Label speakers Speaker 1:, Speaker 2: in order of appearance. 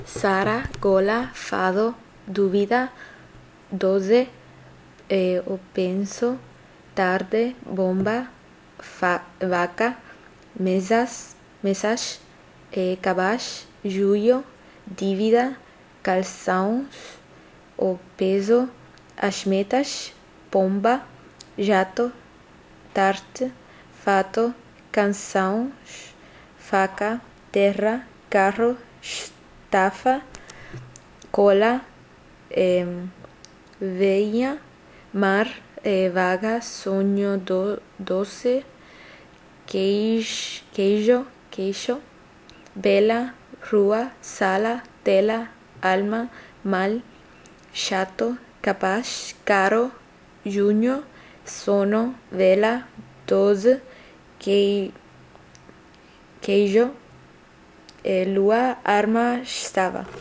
Speaker 1: Sara, gola, fado, dúvida, 12, o penso, tarde, bomba, vaca, mesas, cabaz, julho, dívida, calções, o peso, as metas, pomba, jato, tarde, fato, canções, faca, terra, carro, estafa, cola, veia, mar, vaga, sonho, doce, queijo, bela, rua, sala, tela, alma, mal, chato, capaz, caro, junho, sono, vela, 12, queijo, lua, arma, estava.